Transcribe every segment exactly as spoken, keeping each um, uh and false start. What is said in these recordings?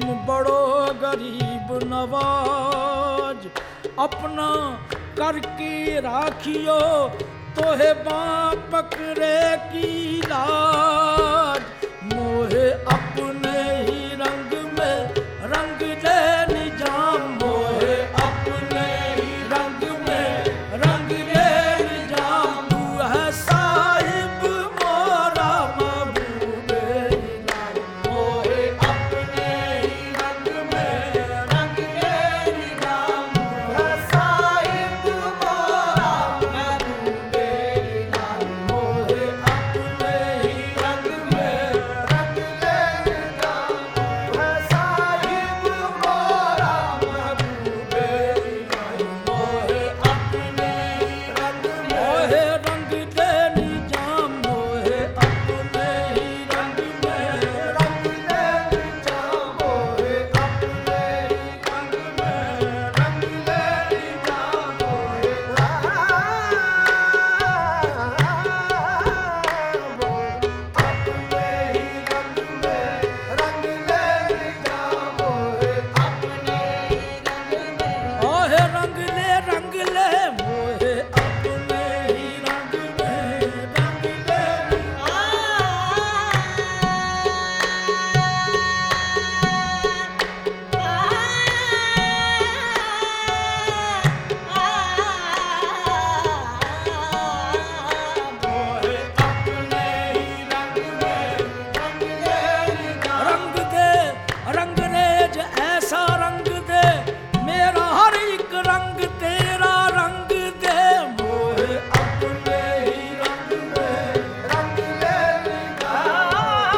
तुम बड़ो गरीब नवाज, अपना करके राखियो तोहे बाँ पकड़े की लाज। मोहे अपने ही रंग में रंग दे निजाम, मोहे अपने ही रंग में रंग दे निजाम। तू है साहिब मोरा महबूबे निजाम, मोहे अपने ही रंग में रंग दे निजाम। तू है साहिब मोरा महबूबे निजाम, मोहे अपने ही रंग में रंग दे निजाम। तू है साहिब मोरा महबूबे निजाम, मोहे अपने ही रंग में मोहे रंग दे निजाम। मोहे अपने ही रंग में रंग दे निजाम, मोहे अपने ही रंग में रंग दे निजाम। मोहे अपने ही रंग में रंग दे निजाम, मोहे अपने ही रंग में ओहे रंग ले रंग ले। मोहे अपने ही रंग में रंग दे मोहे अपने ही रंग में रंग दे निजाम। रंग दे रंग रेज ऐसा रंग दे, मेरा हर एक रंग तेरा रंग दे। मोहे अपने ही रंग में रंग दे निजाम।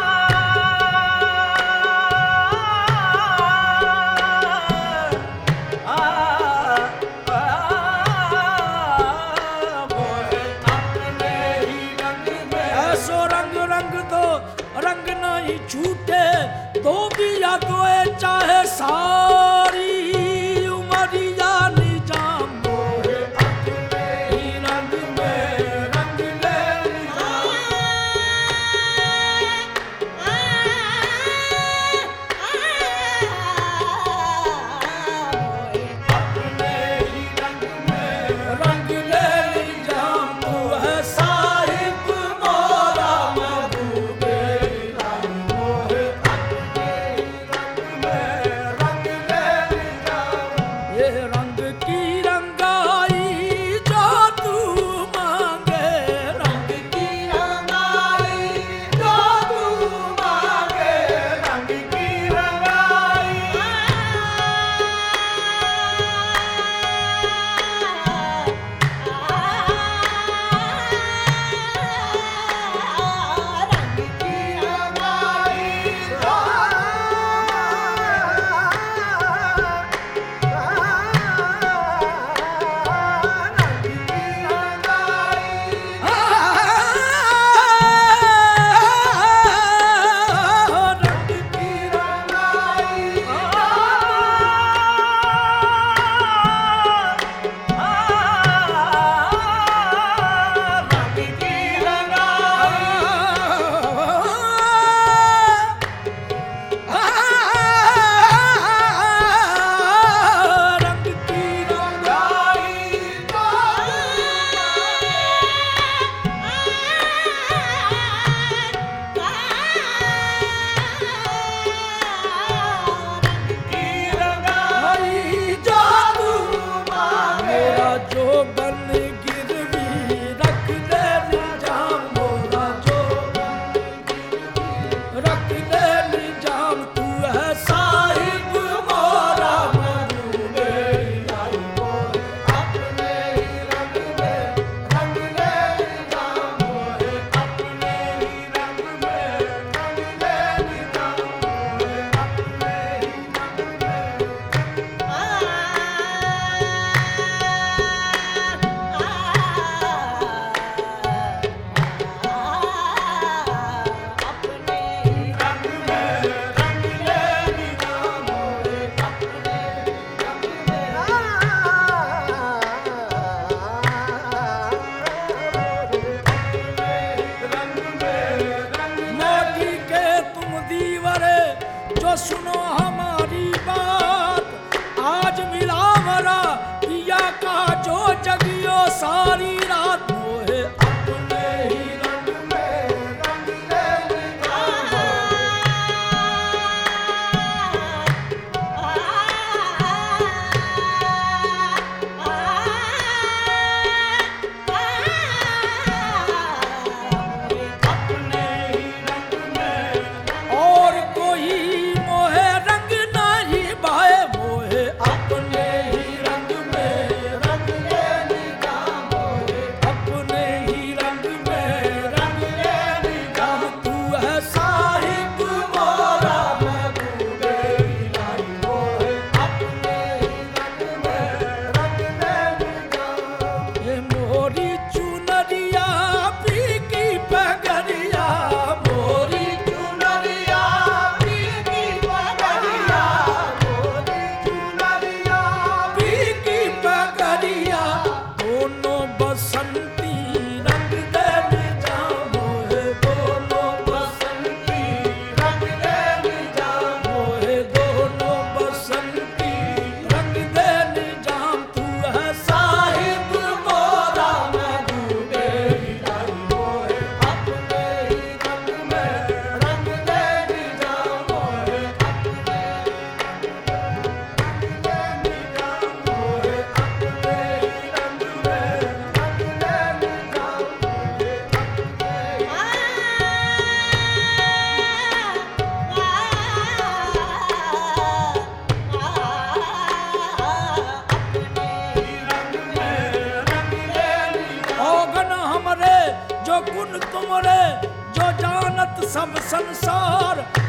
मोहे अपने ही रंग में ऐसो रंग रंग दो रंग नहीं छूटे, तो दिया तो चाहे सारी उमरिया निजाम। मोहे अपने ही रंग में रंग दे निजाम। अपने ही रंग में रंग दे निजाम। तू है साहिब मोरा महबूबे निजाम, मोहे अपने ही रंग में रंग हमारी बात आज मिला मरा पिया का जो जगियो सारी रात मोहे अपने ही रंग में रंग ले अपने ही रंग में और कोई मोहे रंग नहीं भाए मोहे अपने ही रंग में रंग ले निजाम मोहे अपने ही रंग में रंग ले निजाम तू है साहिब मोरा महबूबे इलाही मोहे अपने ही रंग में रंग ले निजाम ये मोरी चुनरिया पीकी पगड़िया मोरी चुनरिया पीकी पगड़िया मोरी चुनरिया पीकी पगड़िया दोनों बसंती रंग दे निजाम मोहे दोनों बसंती रंग दे निजाम मोहे दोनों बसंती रंग दे निजाम तू है साहिब मोरा महबूबे इलाही मोहे अपने ही रंग में रंग दे निजाम मोहे अपने ही रंग में रंग दे निजाम मोहे अपने ही रंग में रंग दे निजाम मोहे औगन हमरे जो गुण तुमरे जो जानत सब संसार